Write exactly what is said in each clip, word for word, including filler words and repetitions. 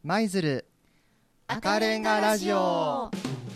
舞鶴赤レンガラジオ。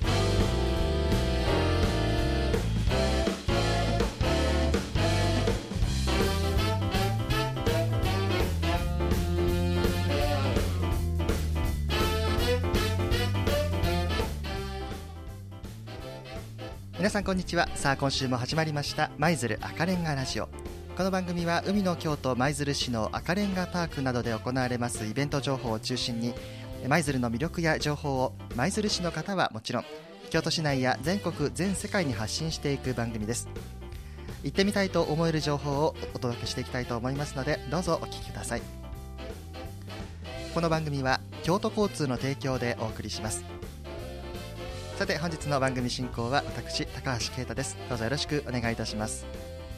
皆さんこんにちは。さあ今週も始まりました舞鶴赤レンガラジオ。この番組は海の京都舞鶴市の赤レンガパークなどで行われますイベント情報を中心に、舞鶴の魅力や情報を舞鶴市の方はもちろん京都市内や全国全世界に発信していく番組です。行ってみたいと思える情報をお届けしていきたいと思いますので、どうぞお聞きください。この番組は京都交通の提供でお送りします。さて本日の番組進行は私高橋啓太です。どうぞよろしくお願いいたします。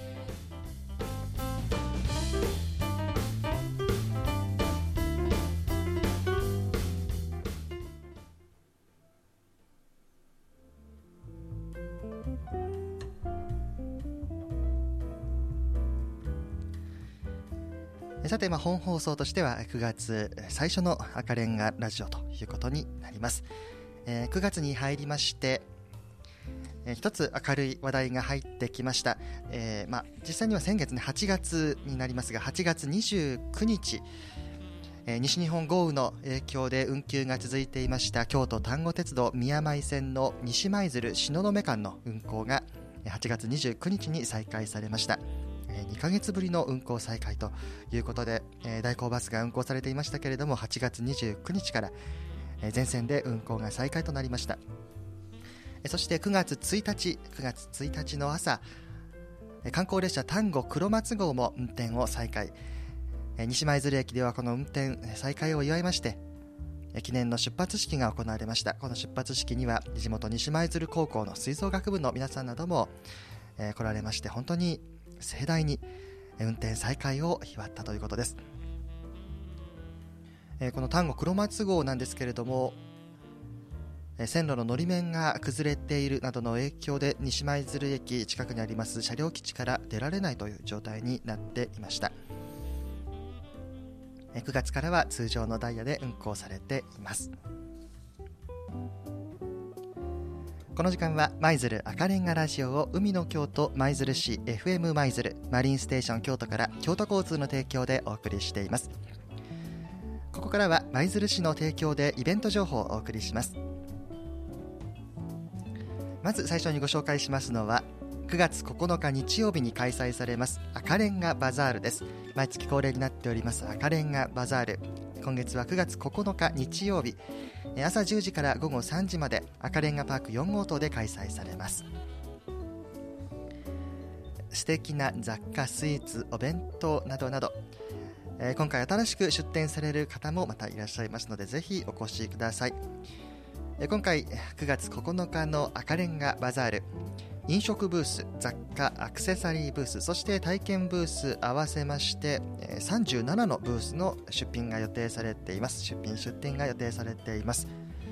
さて、まあ、本放送としてはくがつ最初の赤レンガラジオということになります。えー、くがつに入りまして、えー、一つ明るい話題が入ってきました。えーまあ、実際には先月、ね、はちがつになりますが、はちがつにじゅうくにち、えー、西日本豪雨の影響で運休が続いていました京都丹後鉄道宮前線の西舞鶴東雲間の運行がはちがつにじゅうくにちに再開されました。にかげつぶりの運行再開ということで、えー、代行バスが運行されていましたけれども、はちがつにじゅうくにちから、えー、全線で運行が再開となりました。えー、そしてくがつついたちくがつついたちの朝、えー、観光列車丹後黒松号も運転を再開、えー、西舞鶴駅ではこの運転再開を祝いまして、えー、記念の出発式が行われました。この出発式には地元西舞鶴高校の吹奏楽部の皆さんなども、えー、来られまして、本当に盛大に運転再開を祝ったということです。えー、この丹後黒松号なんですけれども、えー、線路ののり面が崩れているなどの影響で西舞鶴駅近くにあります車両基地から出られないという状態になっていました。えー、くがつからは通常のダイヤで運行されています。この時間は舞鶴赤レンガラジオを海の京都舞鶴市 エフエム 舞鶴マリンステーション京都から京都交通の提供でお送りしています。ここからは舞鶴市の提供でイベント情報をお送りします。まず最初にご紹介しますのはくがつここのか日曜日に開催されます赤レンガバザールです。毎月恒例になっております赤レンガバザール、今月はくがつここのか日曜日、朝じゅうじからごごさんじまで赤レンガパークよん号棟で開催されます。素敵な雑貨、スイーツ、お弁当などなど、えー、今回新しく出店される方もまたいらっしゃいますので、ぜひお越しください。えー、今回くがつここのかの赤レンガバザール、飲食ブース、雑貨、アクセサリーブース、そして体験ブース合わせましてさんじゅうななのブースの出品が予定されています。出品出店が予定されています。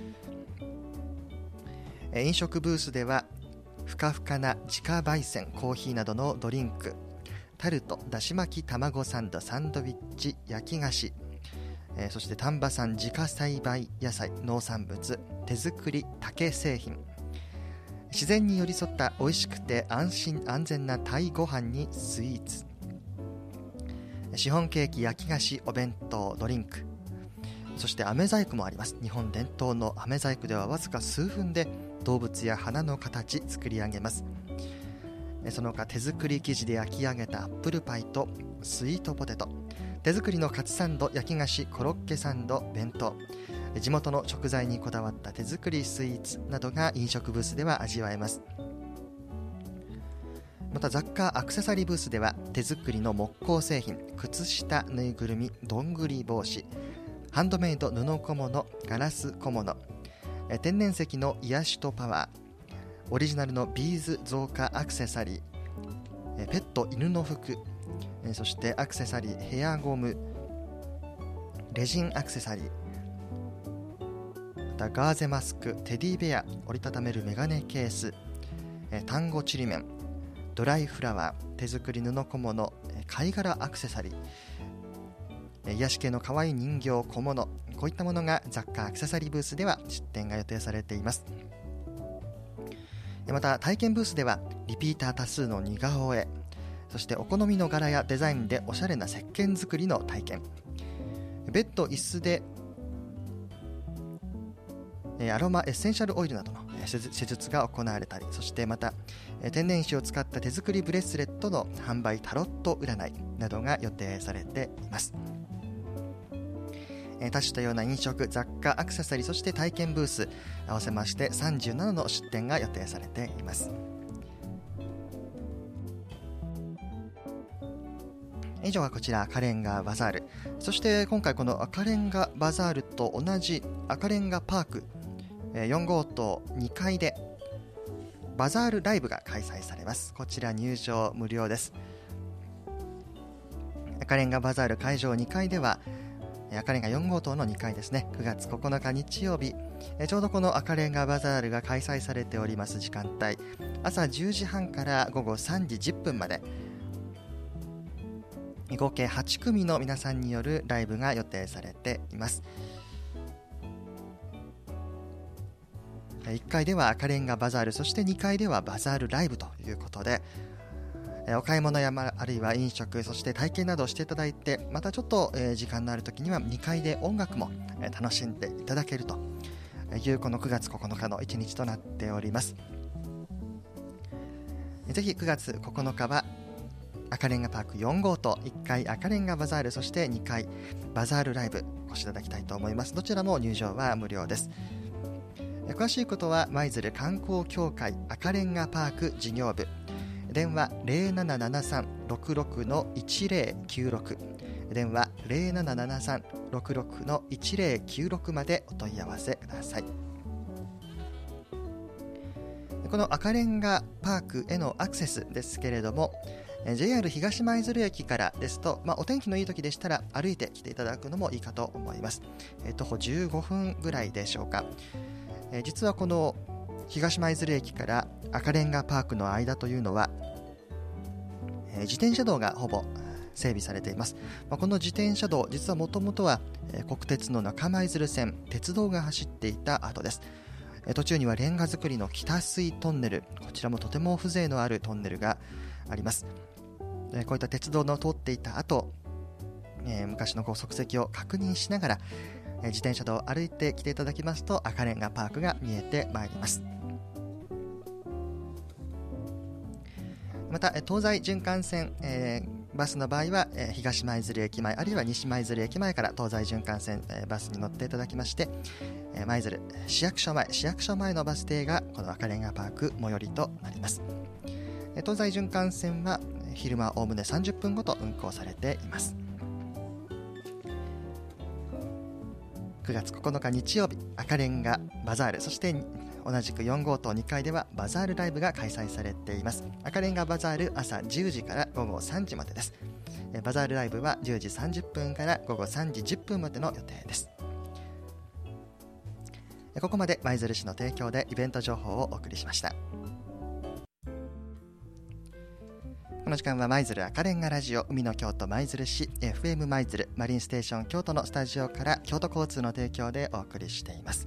飲食ブースではふかふかな自家焙煎コーヒーなどのドリンク、タルト、だし巻き卵サンド、サンドイッチ、焼き菓子、えー、そして丹波産自家栽培野菜、農産物、手作り竹製品、自然に寄り添った美味しくて安心安全なタイご飯にスイーツ、シフォンケーキ、焼き菓子、お弁当、ドリンク、そして飴細工もあります。日本伝統の飴細工ではわずか数分で動物や花の形作り上げます。その他手作り生地で焼き上げたアップルパイとスイートポテト、手作りのカツサンド、焼き菓子、コロッケサンド、弁当、地元の食材にこだわった手作りスイーツなどが飲食ブースでは味わえます。また雑貨アクセサリーブースでは手作りの木工製品、靴下、ぬいぐるみ、どんぐり帽子、ハンドメイド布小物、ガラス小物、天然石の癒しとパワー、オリジナルのビーズ増加アクセサリー、ペット犬の服、そしてアクセサリー、ヘアゴム、レジンアクセサリー、またガーゼマスク、テディベア、折りたためるメガネケース、単語ちりめん、ドライフラワー、手作り布小物、貝殻アクセサリー、 癒し系の可愛い人形、小物、こういったものが雑貨アクセサリーブースでは出展が予定されています。また体験ブースではリピーター多数の似顔絵、そしてお好みの柄やデザインでおしゃれな石鹸作りの体験、ベッド、椅子でアロマエッセンシャルオイルなどの施術が行われたり、そしてまた天然石を使った手作りブレスレットの販売、タロット占いなどが予定されています。多種多様な飲食、雑貨、アクセサリー、そして体験ブース合わせましてさんじゅうななの出展が予定されています。以上がこちら赤レンガバザール。そして今回この赤レンガバザールと同じ赤レンガパークよん号棟にかいでバザールライブが開催されます。こちら入場無料です。赤レンガバザール会場にかいでは赤レンガよん号棟のにかいですね、くがつここのか日曜日、ちょうどこの赤レンガバザールが開催されております時間帯、朝じゅうじはんから午後さんじじゅっぷんまで合計はちくみの皆さんによるライブが予定されています。いっかいでは赤レンガバザール、そしてにかいではバザールライブということで、お買い物やあるいは飲食、そして体験などをしていただいて、またちょっと時間のある時にはにかいで音楽も楽しんでいただけるというこのくがつここのかのいちにちとなっております。ぜひくがつここのかは赤レンガパークよん号棟、いっかい赤レンガバザール、そしてにかいバザールライブお越しいただきたいと思います。どちらも入場は無料です。詳しいことは舞鶴観光協会赤レンガパーク事業部、電話 ゼロななななさん ろくろく いちゼロきゅうろく、 電話 ゼロななななさん ろくろく いちゼロきゅうろく までお問い合わせください。この赤レンガパークへのアクセスですけれども、 ジェイアール 東舞鶴駅からですと、まあ、お天気のいい時でしたら歩いて来ていただくのもいいかと思います。え徒歩じゅうごふんぐらいでしょうか。え実はこの東舞鶴駅から赤レンガパークの間というのは、えー、自転車道がほぼ整備されています。まあ、この自転車道、実はもともとは、えー、国鉄の中舞鶴線、鉄道が走っていた跡です。えー、途中にはレンガ造りの北水トンネル、こちらもとても風情のあるトンネルがあります。えー、こういった鉄道の通っていた後、えー、昔のこう足跡を確認しながら自転車道を歩いてきていただきますと赤レンガパークが見えてまいります。また東西循環線、えー、バスの場合は、えー、東舞鶴駅前あるいは西舞鶴駅前から東西循環線、えー、バスに乗っていただきまして、えー、舞鶴市役所前市役所前のバス停がこの赤レンガパーク最寄りとなります。えー、東西循環線は昼間おおむねさんじゅっぷんごと運行されています。くがつここのか日曜日、赤レンガバザール、そして同じくよん号棟にかいではバザールライブが開催されています。赤レンガバザール朝じゅうじから午後さんじまでです。バザールライブはじゅうじさんじゅっぷんから午後さんじじゅっぷんまでの予定です。ここまで舞鶴市の提供でイベント情報をお送りしました。この時間は舞鶴赤レンガラジオ海の京都舞鶴市 エフエム 舞鶴マリンステーション京都のスタジオから京都交通の提供でお送りしています。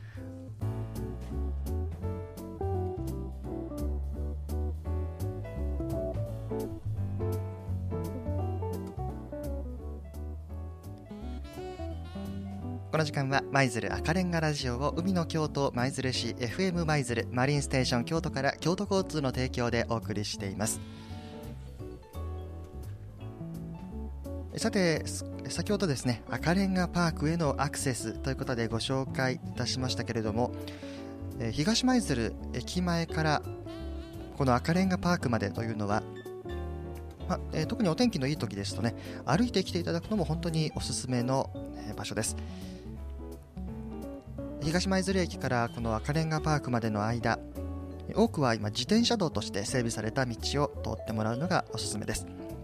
この時間は舞鶴赤レンガラジオを海の京都舞鶴市 エフエム 舞鶴マリンステーション京都から京都交通の提供でお送りしています。さて先ほどですね、赤レンガパークへのアクセスということでご紹介いたしましたけれども、えー、東舞鶴駅前からこの赤レンガパークまでというのは、まえー、特にお天気のいい時ですとね、歩いてきていただくのも本当におすすめの、えー、場所です。東舞鶴駅からこの赤レンガパークまでの間、多くは今自転車道として整備された道を通ってもらうのがおすすめです。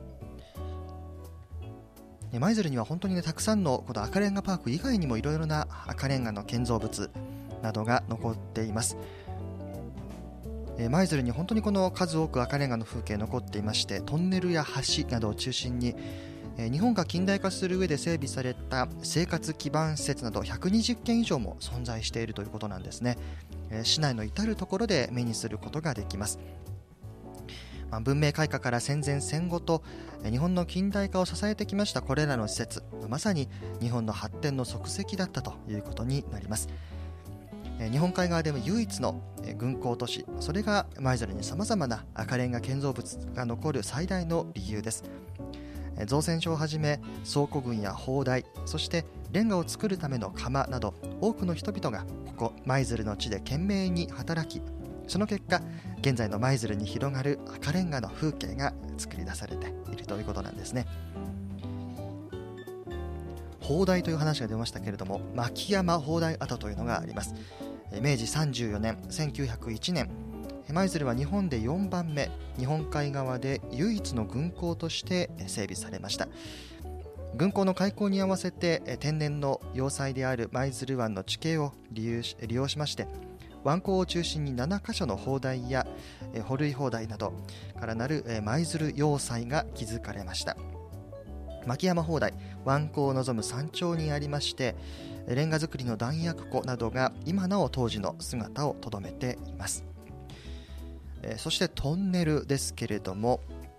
舞鶴には本当にね、たくさんのこの赤レンガパーク以外にもいろいろな赤レンガの建造物などが残っています。舞鶴に本当にこの数多く赤レンガの風景残っていまして、トンネルや橋などを中心にえー、日本が近代化する上で整備された生活基盤施設などひゃくにじゅっけん以上も存在しているということなんですね。えー、市内の至るところで目にすることができます。まあ、文明開化から戦前戦後と、えー、日本の近代化を支えてきましたこれらの施設、まさに日本の発展の足跡だったということになります。日本海側でも唯一の軍港都市、それが舞鶴にさまざまな赤レンガ建造物が残る最大の理由です。造船所をはじめ倉庫群や砲台、そしてレンガを作るための窯など多くの人々がここ舞鶴の地で懸命に働き、その結果現在の舞鶴に広がる赤レンガの風景が作り出されているということなんですね。砲台という話が出ましたけれども、牧山砲台跡というのがあります。明治さんじゅうよねん、せんきゅうひゃくいちねん、舞鶴は日本でよんばんめ、日本海側で唯一の軍港として整備されました。軍港の開港に合わせて天然の要塞である舞鶴湾の地形を利用し、利用しまして、湾口を中心にななかしょの砲台や保塁砲台などからなる舞鶴要塞が築かれました。牧山砲台、湾口を望む山頂にありまして、レンガ造りの弾薬庫などが今なお当時の姿をとどめています。えー、そしてトンネルですけれども、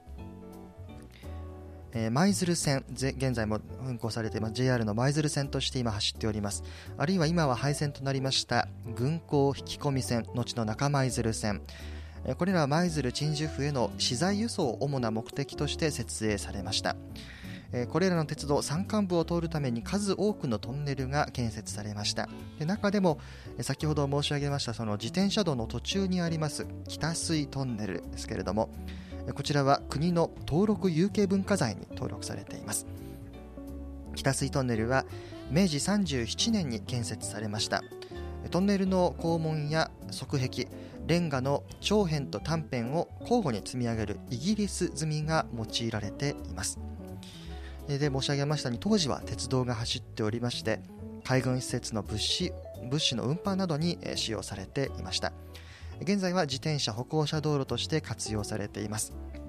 えー、舞鶴線、現在も運行されています ジェイアール の舞鶴線として今走っております。あるいは今は廃線となりました軍港引き込み線、後の中舞鶴線、えー、これらは舞鶴鎮守府への資材輸送を主な目的として設営されました。これらの鉄道山間部を通るために数多くのトンネルが建設されました。で、中でも先ほど申し上げましたその自転車道の途中にあります北水トンネルですけれども、こちらは国の登録有形文化財に登録されています。北水トンネルは明治さんじゅうななねんに建設されました。トンネルの肛門や側壁、レンガの長辺と短辺を交互に積み上げるイギリス積みが用いられています。で、申し上げましたように当時は鉄道が走っておりまして、海軍施設の物資、物資の運搬などに使用されていました。現在は自転車歩行者道路として活用されています。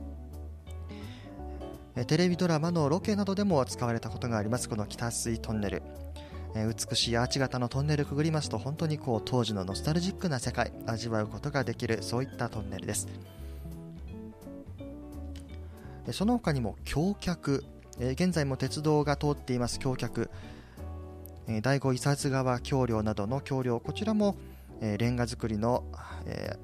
テレビドラマのロケなどでも使われたことがありますこの北水トンネル。美しいアーチ型のトンネルくぐりますと、本当にこう当時のノスタルジックな世界味わうことができる、そういったトンネルです。その他にも橋脚、現在も鉄道が通っています橋脚、第五伊佐津川橋梁などの橋梁、こちらもレンガ造りの、え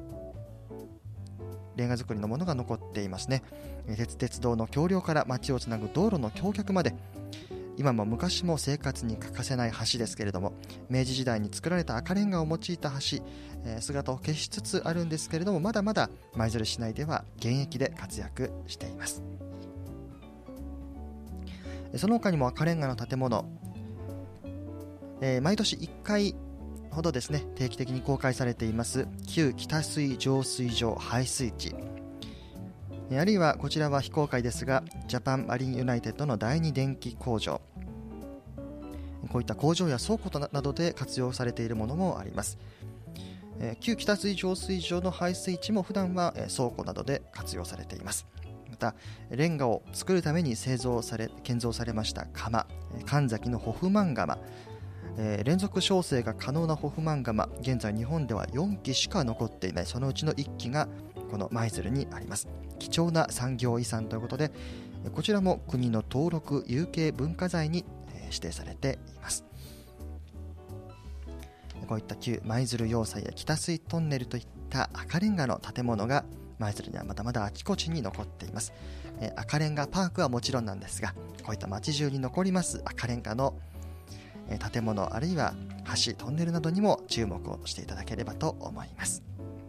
ー、レンガ造りのものが残っていますね。鉄鉄道の橋梁から街をつなぐ道路の橋脚まで、今も昔も生活に欠かせない橋ですけれども、明治時代に作られた赤レンガを用いた橋、えー、姿を消しつつあるんですけれども、まだまだ舞鶴市内では現役で活躍しています。その他にも赤レンガの建物、えー、毎年いっかいほどですね、定期的に公開されています旧北水浄水場排水池、えー、あるいはこちらは非公開ですがジャパンマリンユナイテッドの第二電気工場、こういった工場や倉庫などで活用されているものもあります。えー、旧北水浄水場の排水池も普段は、えー、倉庫などで活用されています。またレンガを作るために製造され建造されました窯、神崎のホフマン窯、えー、連続焼成が可能なホフマン窯、現在日本ではよんきしか残っていない、そのうちのいっきがこの舞鶴にあります。貴重な産業遺産ということで、こちらも国の登録有形文化財に指定されています。こういった旧舞鶴要塞や北水トンネルといった赤レンガの建物が舞鶴にはまだまだあちこちに残っています。え赤レンガパークはもちろんなんですが、こういった街中に残ります赤レンガの建物、あるいは橋、トンネルなどにも注目をしていただければと思います。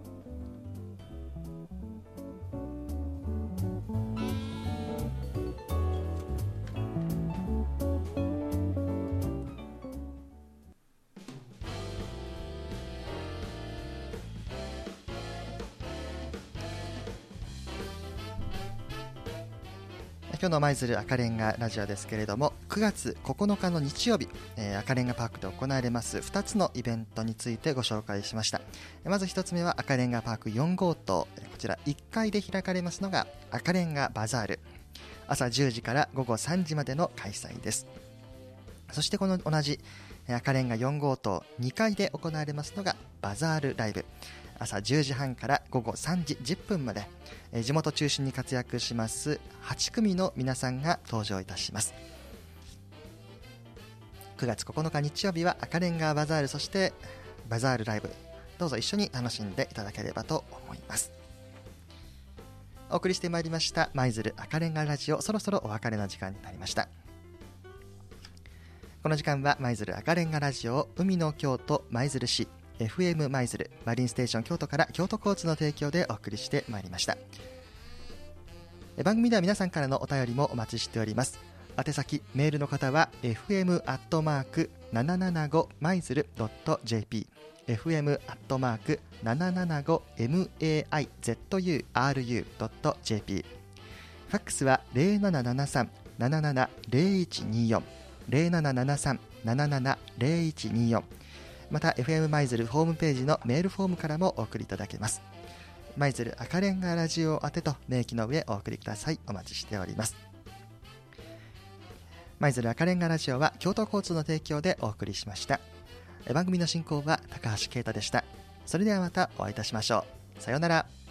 今日の舞鶴赤レンガラジオですけれども、くがつここのかの日曜日、えー、赤レンガパークで行われますふたつのイベントについてご紹介しました。まずひとつめは赤レンガパークよん号棟、こちらいっかいで開かれますのが赤レンガバザール、 朝じゅうじから午後さんじまでの開催です。そしてこの同じ赤レンガよん号棟にかいで行われますのがバザールライブ、朝じゅうじはんから午後さんじじゅっぷんまで、地元中心に活躍しますはち組の皆さんが登場いたします。くがつここのか日曜日は赤レンガバザール、そしてバザールライブ、どうぞ一緒に楽しんでいただければと思います。お送りしてまいりました舞鶴赤レンガラジオ、そろそろお別れの時間になりました。この時間は舞鶴赤レンガラジオ海の京都舞鶴市 エフエム 舞鶴マリンステーション京都から京都交通の提供でお送りしてまいりました。番組では皆さんからのお便りもお待ちしております。宛先メールの方は エフエム アットマーク ななななご マイズル ドット ジェーピー エフエム アットマーク ななななご マイズル ドット ジェーピー、 ファックスは ゼロななななさん なななな ゼロいちによん ゼロななななさん なななな ゼロいちによん、また エフエム 舞鶴ホームページのメールフォームからもお送りいただけます。舞鶴赤レンガラジオ宛てと明記の上お送りください。お待ちしております。舞鶴赤レンガラジオは京都交通の提供でお送りしました。番組の進行は高橋啓太でした。それではまたお会いいたしましょう。さようなら。